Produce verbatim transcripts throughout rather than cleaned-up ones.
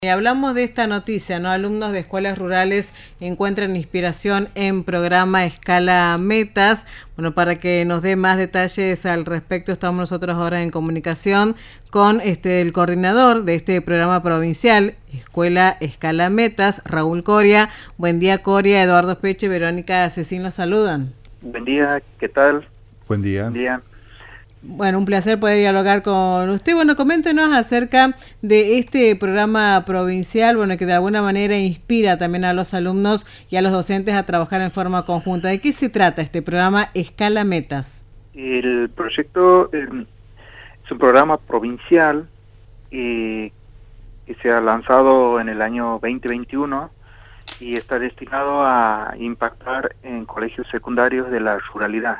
Y hablamos de esta noticia, ¿no? Alumnos de escuelas rurales encuentran inspiración en programa Escala Metas. Bueno, para que nos dé más detalles al respecto, estamos nosotros ahora en comunicación con este el coordinador de este programa provincial, Escuela Escala Metas, Raúl Coria. Buen día, Coria. Eduardo Peche, Verónica Cecín los saludan. Buen día, ¿qué tal? Buen día. Buen día. Bueno, un placer poder dialogar con usted. Bueno, coméntenos acerca de este programa provincial, bueno, que de alguna manera inspira también a los alumnos y a los docentes a trabajar en forma conjunta. ¿De qué se trata este programa Escala Metas? El proyecto eh, es un programa provincial eh, que se ha lanzado en el año veinte veintiuno y está destinado a impactar en colegios secundarios de la ruralidad.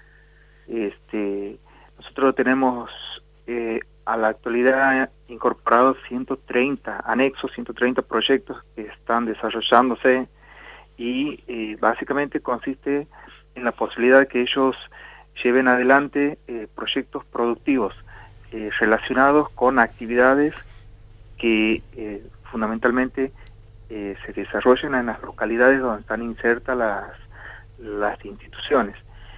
Este... Nosotros tenemos eh, a la actualidad incorporados ciento treinta anexos, ciento treinta proyectos que están desarrollándose y eh, básicamente consiste en la posibilidad de que ellos lleven adelante eh, proyectos productivos eh, relacionados con actividades que eh, fundamentalmente eh, se desarrollen en las localidades donde están insertas las, las instituciones.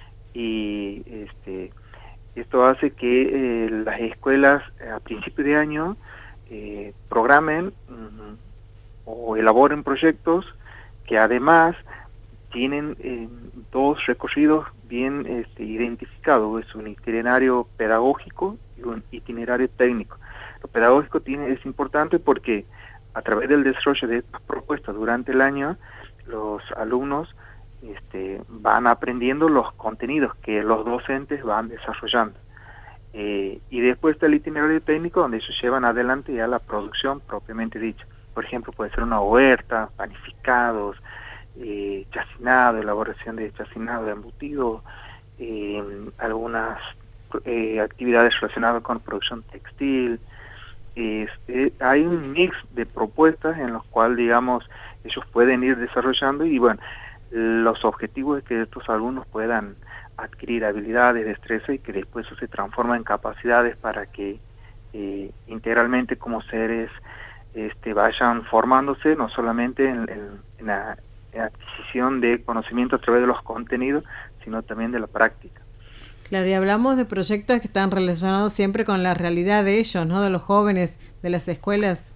Y este Esto hace que eh, las escuelas eh, a principio de año eh, programen um, o elaboren proyectos que además tienen eh, dos recorridos bien este, identificados. Es un itinerario pedagógico y un itinerario técnico. Lo pedagógico tiene, es importante porque a través del desarrollo de estas propuestas durante el año, los alumnos Este, van aprendiendo los contenidos que los docentes van desarrollando. Eh, y después está el itinerario técnico donde ellos llevan adelante ya la producción propiamente dicha. Por ejemplo, puede ser una huerta, panificados, eh, chacinado, elaboración de chacinado de embutido, eh, algunas eh, actividades relacionadas con producción textil. Eh, eh, hay un mix de propuestas en los cuales, digamos, ellos pueden ir desarrollando y bueno, los objetivos es que estos alumnos puedan adquirir habilidades, destreza y que después eso se transforma en capacidades para que eh, integralmente como seres este, vayan formándose no solamente en, en, en, la, en la adquisición de conocimiento a través de los contenidos, sino también de la práctica. Claro, y hablamos de proyectos que están relacionados siempre con la realidad de ellos, ¿no? De los jóvenes, de las escuelas.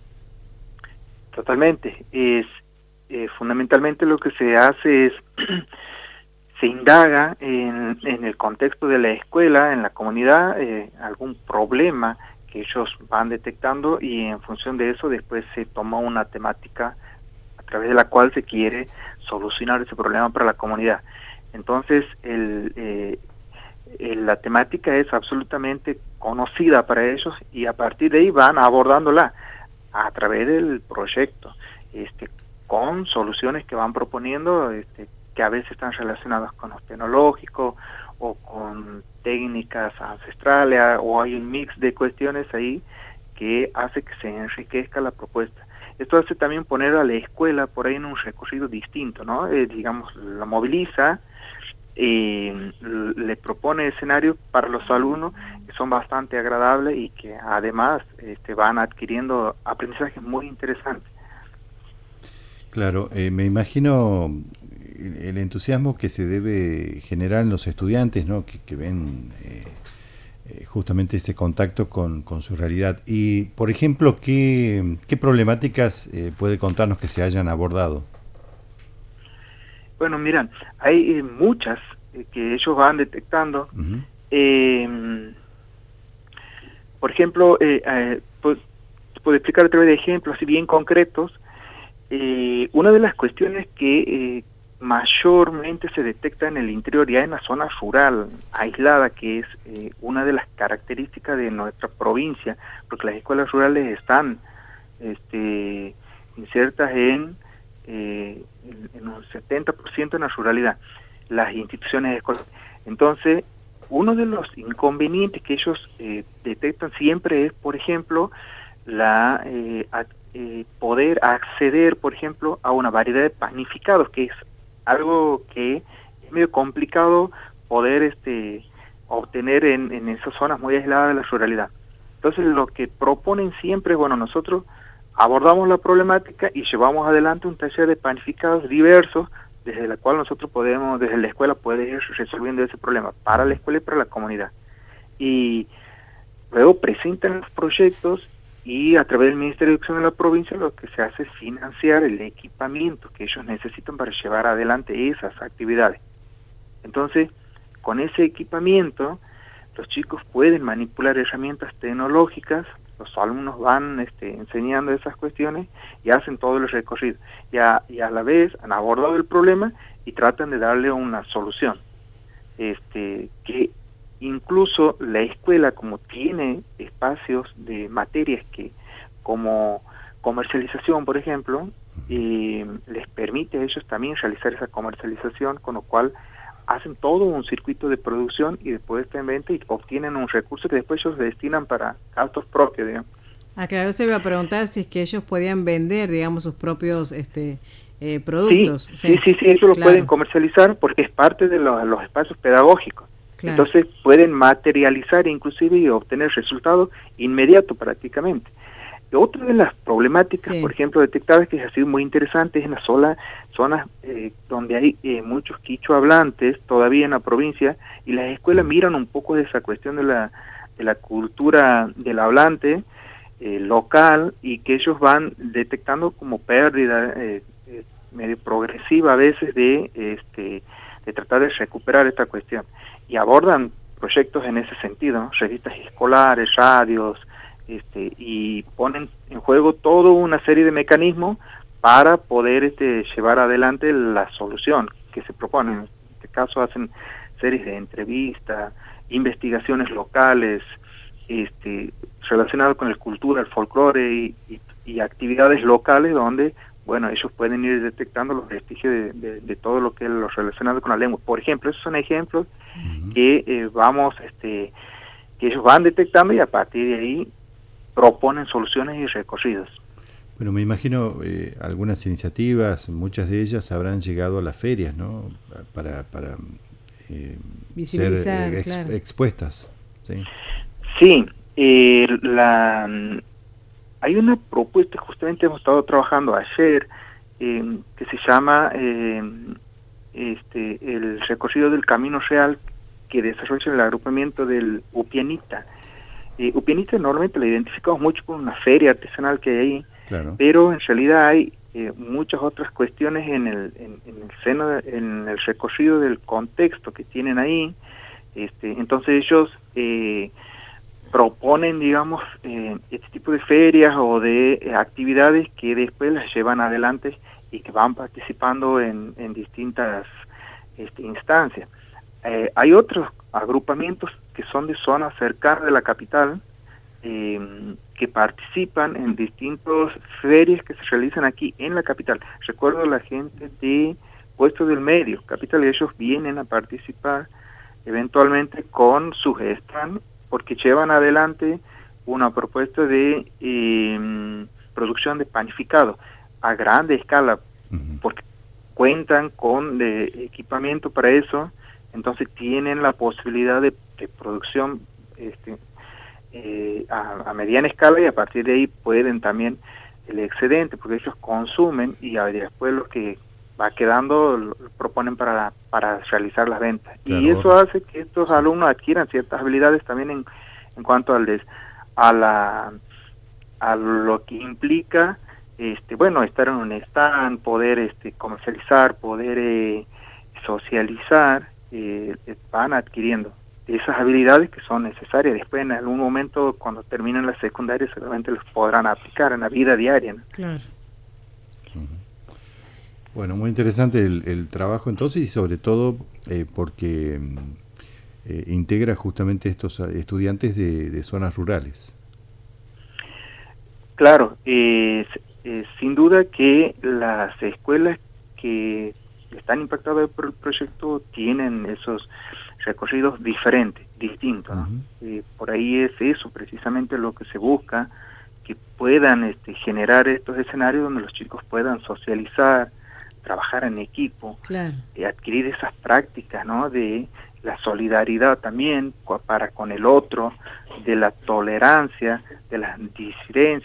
Totalmente. Es Eh, fundamentalmente lo que se hace es, se indaga en, en el contexto de la escuela, en la comunidad, eh, algún problema que ellos van detectando y en función de eso después se toma una temática a través de la cual se quiere solucionar ese problema para la comunidad. Entonces, el, eh, el, la temática es absolutamente conocida para ellos y a partir de ahí van abordándola a través del proyecto. Este, con soluciones que van proponiendo, este, que a veces están relacionadas con lo tecnológico o con técnicas ancestrales, o hay un mix de cuestiones ahí que hace que se enriquezca la propuesta. Esto hace también poner a la escuela por ahí en un recorrido distinto, ¿no? Eh, digamos, la moviliza, eh, le propone escenarios para los alumnos que son bastante agradables y que además este, van adquiriendo aprendizajes muy interesantes. Claro, eh, me imagino el entusiasmo que se debe generar en los estudiantes, ¿no? que, que ven eh, eh, justamente este contacto con, con su realidad. Y, por ejemplo, ¿qué, qué problemáticas eh, puede contarnos que se hayan abordado? Bueno, miran, hay eh, muchas eh, que ellos van detectando. Uh-huh. eh, por ejemplo, eh, eh, pues, puedo explicar a través de ejemplos así bien concretos. Eh, una de las cuestiones que eh, mayormente se detecta en el interior, ya en la zona rural, aislada, que es eh, una de las características de nuestra provincia, porque las escuelas rurales están este, insertas en, eh, en, en un setenta por ciento en la ruralidad, las instituciones escolares. Entonces, uno de los inconvenientes que ellos eh, detectan siempre es, por ejemplo, la eh, Eh, poder acceder, por ejemplo, a una variedad de panificados, que es algo que es medio complicado poder este, obtener en, en esas zonas muy aisladas de la ruralidad. Entonces, lo que proponen siempre, bueno, nosotros abordamos la problemática y llevamos adelante un taller de panificados diversos, desde la cual nosotros podemos, desde la escuela, poder ir resolviendo ese problema para la escuela y para la comunidad. Y luego presentan los proyectos y a través del Ministerio de Educación de la provincia lo que se hace es financiar el equipamiento que ellos necesitan para llevar adelante esas actividades. Entonces, con ese equipamiento, los chicos pueden manipular herramientas tecnológicas, los alumnos van este, enseñando esas cuestiones y hacen todo el recorrido. Y a, y a la vez han abordado el problema y tratan de darle una solución. Este, que incluso la escuela, como tiene espacios de materias que, como comercialización, por ejemplo, eh, les permite a ellos también realizar esa comercialización, con lo cual hacen todo un circuito de producción y después de venta y obtienen un recurso que después ellos destinan para gastos propios, digamos. Ah, claro, se iba a preguntar si es que ellos podían vender, digamos, sus propios este eh, productos. Sí, sí, sí, sí, ellos claro. Lo pueden comercializar porque es parte de los, los espacios pedagógicos. Claro. Entonces pueden materializar inclusive y obtener resultados inmediatos prácticamente. Otra de las problemáticas, sí. por ejemplo, detectadas, que ha sido muy interesante, es en las sola, zonas eh, donde hay eh, muchos quichua hablantes todavía en la provincia, y las escuelas sí. miran un poco de esa cuestión de la, de la cultura del hablante eh, local, y que ellos van detectando como pérdida eh, eh, medio progresiva a veces de, este, de tratar de recuperar esta cuestión. Y abordan proyectos en ese sentido, ¿no? Revistas escolares, radios, Este, y ponen en juego toda una serie de mecanismos para poder este, llevar adelante la solución que se propone. En este caso hacen series de entrevistas, investigaciones locales, este, relacionadas con la cultura, el folclore y, y, y actividades locales donde, bueno, ellos pueden ir detectando los vestigios de, de, de todo lo que es lo relacionado con la lengua. Por ejemplo, esos son ejemplos uh-huh. que eh, vamos, este, que ellos van detectando, y a partir de ahí proponen soluciones y recorridos. Bueno, me imagino eh, algunas iniciativas, muchas de ellas habrán llegado a las ferias, ¿no? Para, para eh, visibilizar, ser eh, ex, claro. expuestas. Sí, sí eh, la, hay una propuesta, justamente hemos estado trabajando ayer, eh, que se llama eh, este, el recorrido del Camino Real, que desarrolla el agrupamiento del Upianita. Eh, Upianita normalmente la identificamos mucho con una feria artesanal que hay ahí, claro. pero en realidad hay eh, muchas otras cuestiones en el, en, en el seno, de, en el recorrido del contexto que tienen ahí. Este, entonces ellos eh, proponen, digamos, eh, este tipo de ferias o de eh, actividades que después las llevan adelante y que van participando en, en distintas este, instancias. Eh, hay otros agrupamientos que son de zonas cercanas de la capital, eh, que participan en distintas ferias que se realizan aquí en la capital. Recuerdo la gente de Puesto del Medio, capital, ellos vienen a participar eventualmente con su stand, porque llevan adelante una propuesta de eh, producción de panificado a grande escala, uh-huh. porque cuentan con de equipamiento para eso. Entonces tienen la posibilidad de, de producción este, eh, a, a mediana escala, y a partir de ahí pueden también el excedente, porque ellos consumen y después lo que va quedando lo proponen para, para realizar las ventas. Claro. Y eso hace que estos sí. alumnos adquieran ciertas habilidades también en, en cuanto al des, a, la, a lo que implica este, bueno, estar en un stand, poder este, comercializar, poder eh, socializar. Eh, van adquiriendo esas habilidades que son necesarias. Después, en algún momento, cuando terminen la secundaria, seguramente los podrán aplicar en la vida diaria, ¿no? Claro. Bueno, muy interesante el, el trabajo entonces, y sobre todo eh, porque eh, integra justamente estos estudiantes de, de zonas rurales. Claro, eh, eh, sin duda que las escuelas que están impactadas por el proyecto tienen esos recorridos diferentes, distintos, ¿no? Uh-huh. Eh, por ahí es eso precisamente lo que se busca, que puedan este, generar estos escenarios donde los chicos puedan socializar, trabajar en equipo, claro. eh, adquirir esas prácticas, ¿no? De la solidaridad también para con el otro, de la tolerancia, de las disidencias,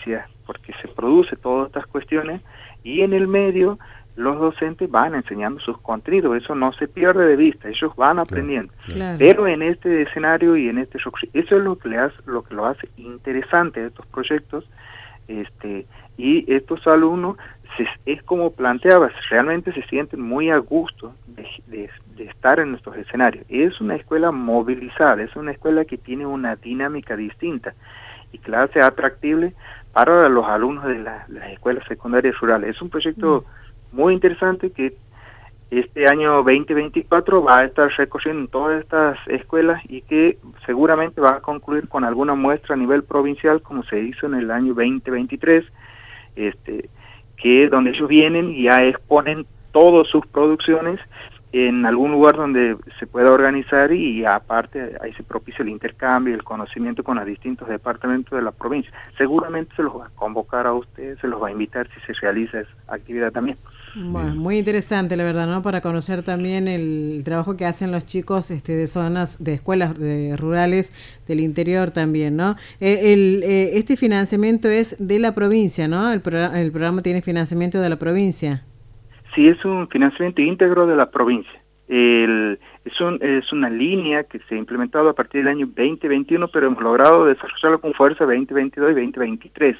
porque se produce todas estas cuestiones, y en el medio los docentes van enseñando sus contenidos, eso no se pierde de vista, ellos van aprendiendo. Claro. Pero en este escenario y en este eso es lo que le hace, lo que lo hace interesante a estos proyectos, este, y estos alumnos se, es como planteabas, realmente se sienten muy a gusto de, de, de estar en estos escenarios. Es una escuela movilizada, es una escuela que tiene una dinámica distinta y que la hace atractible para los alumnos de, la, de las escuelas secundarias rurales. Es un proyecto mm. muy interesante que este año veinte veinticuatro va a estar recorriendo en todas estas escuelas y que seguramente va a concluir con alguna muestra a nivel provincial, como se hizo en el año veinte veintitrés, este, que donde ellos vienen y ya exponen todas sus producciones en algún lugar donde se pueda organizar, y aparte ahí se propicia el intercambio y el conocimiento con los distintos departamentos de la provincia. Seguramente se los va a convocar a ustedes, se los va a invitar si se realiza esa actividad también. Bueno, muy interesante, la verdad, ¿no? Para conocer también el trabajo que hacen los chicos este, de zonas, de escuelas de rurales del interior también, ¿no? Eh, el, eh, este financiamiento es de la provincia, ¿no? El, programa, el programa tiene financiamiento de la provincia. Sí, es un financiamiento íntegro de la provincia. El, es, un, es una línea que se ha implementado a partir del año veinte veintiuno, pero hemos logrado desarrollarlo con fuerza veinte veintidós y veinte veintitrés.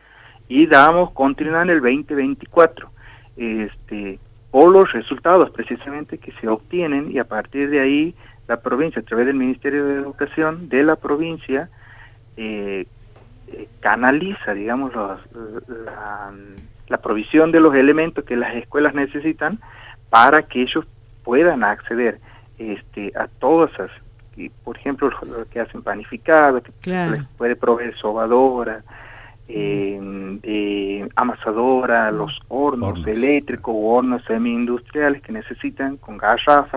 Y damos continuidad en el veinte veinticuatro. Este, por los resultados precisamente que se obtienen, y a partir de ahí la provincia, a través del Ministerio de Educación de la provincia, eh, eh, canaliza, digamos, los, la, la provisión de los elementos que las escuelas necesitan para que ellos puedan acceder este, a todas esas, y, por ejemplo, lo que hacen panificado, que claro. les puede proveer sobadora, Eh, eh, amasadora, los hornos, hornos eléctricos o hornos semi-industriales que necesitan con garrafas,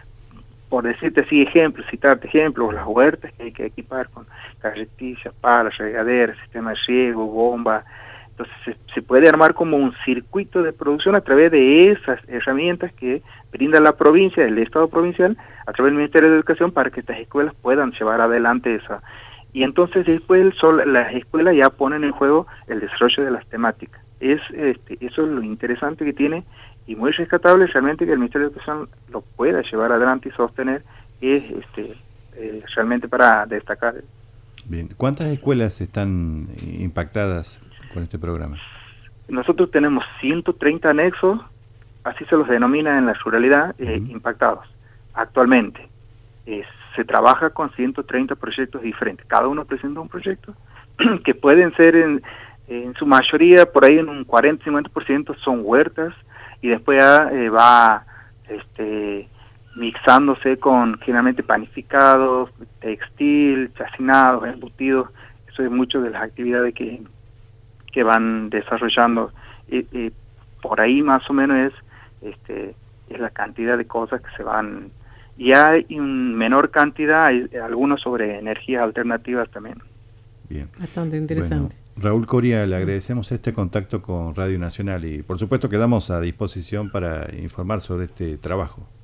por decirte así ejemplos, citarte ejemplos, las huertas que hay que equipar con carretillas, palas, regaderas, sistema de riego, bomba. Entonces se, se puede armar como un circuito de producción a través de esas herramientas que brinda la provincia, el Estado provincial, a través del Ministerio de Educación, para que estas escuelas puedan llevar adelante esa. Y entonces después el sol, las escuelas ya ponen en juego el desarrollo de las temáticas. Es este, eso es lo interesante que tiene, y muy rescatable realmente que el Ministerio de Educación lo pueda llevar adelante y sostener, es este, eh, realmente para destacar. Bien, ¿cuántas escuelas están impactadas con este programa? Nosotros tenemos ciento treinta anexos, así se los denomina en la ruralidad, eh, uh-huh. impactados actualmente. Es, se trabaja con ciento treinta proyectos diferentes, cada uno presenta un proyecto que pueden ser en, en su mayoría, por ahí en un cuarenta a cincuenta por ciento son huertas, y después ya, eh, va este, mixándose con generalmente panificados, textil, chacinados, embutidos. Eso es mucho de las actividades que, que van desarrollando, y, y por ahí más o menos es, este, es la cantidad de cosas que se van. Y hay en menor cantidad, hay algunos sobre energías alternativas también. Bien. Bastante interesante. Bueno, Raúl Coria, le agradecemos este contacto con Radio Nacional y por supuesto quedamos a disposición para informar sobre este trabajo.